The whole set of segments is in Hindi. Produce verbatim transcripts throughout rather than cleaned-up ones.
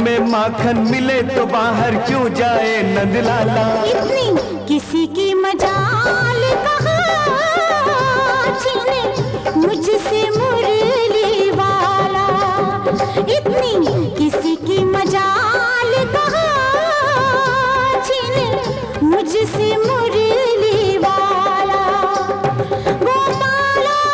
में माखन मिले तो बाहर क्यों जाए नंदलाला। इतनी किसी की मजाल कहाँ छीने मुझसे मुरली वाला। इतनी किसी की मजाल कहाँ छीने मुझसे मुरली वाला। गोपाला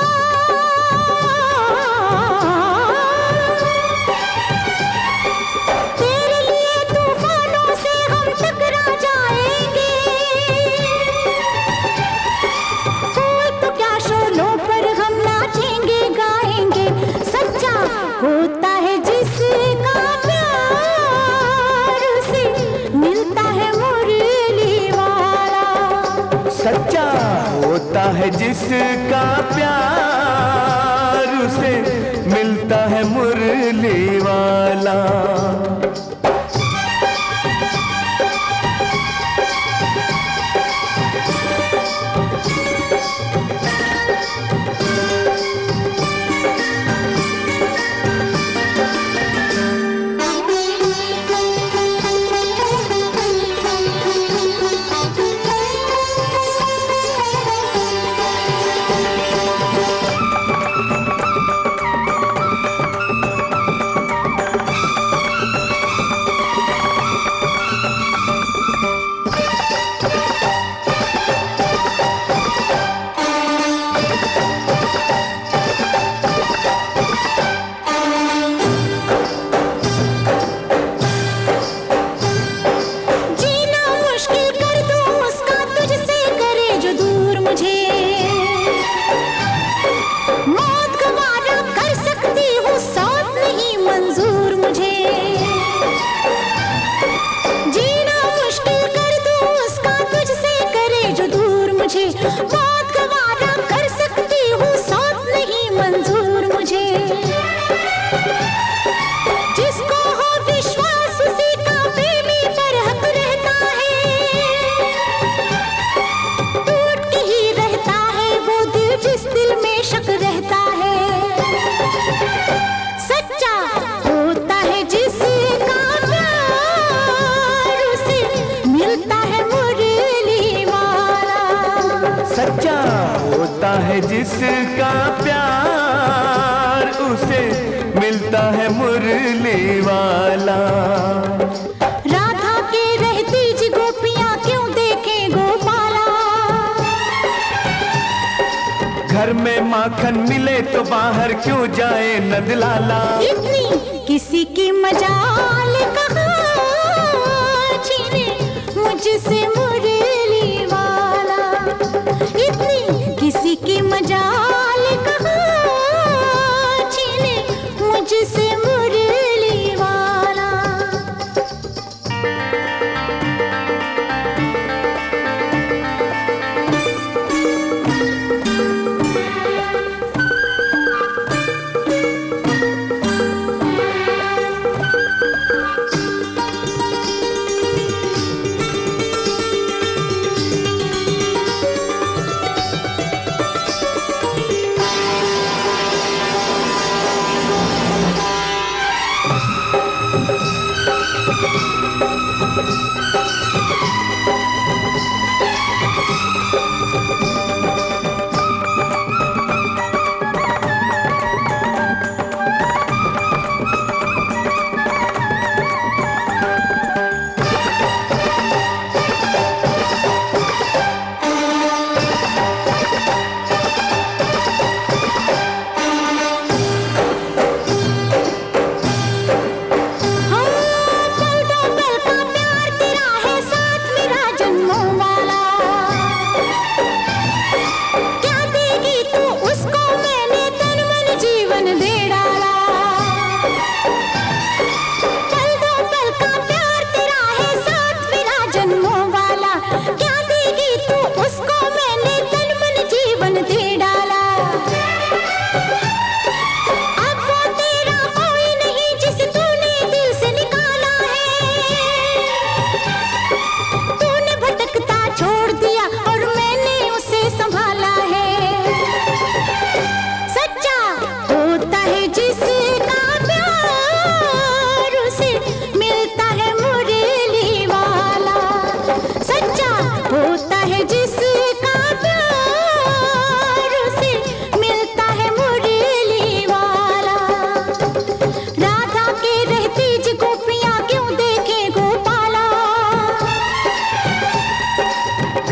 तेरे लिए तूफानों से हम टकरा जाएंगे। कोई तो क्या शोलों पर हम नाचेंगे गाएंगे। सच्चा होता है जिसका प्यार उसे मिलता है मुरली वाला। सच्चा होता है जिसका प्यार उसे मिलता है मुरली वाला। बहुत गवारा कर सकती हूँ साथ नहीं मंजूर मुझे। जिसको हो विश्वास उसी का प्रेमी पर हक रहता है। टूट के ही रहता है वो दिल जिस दिल में शक रहता है। सच्चा होता है जिसका प्यार उसे मिलता है मुरली वाला। सच्चा होता है जिसका प्यार उसे मिलता है मुरली वाला। राधा के रहती जी गोपियां क्यों देखे गोपाला। घर में माखन मिले तो बाहर क्यों जाए नंदलाला। इतनी किसी की मजाल कहाँ छीने मुझसे मुरली वाला। इतनी किसी की मजाल कहाँ छीने मुझसे मुरली वाला।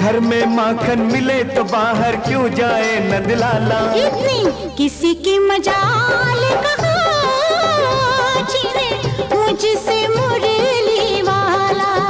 घर में माखन मिले तो बाहर क्यों जाए नंदलाला। इतनी किसी की मजाल कहाँ छीने मुझसे मुरली वाला।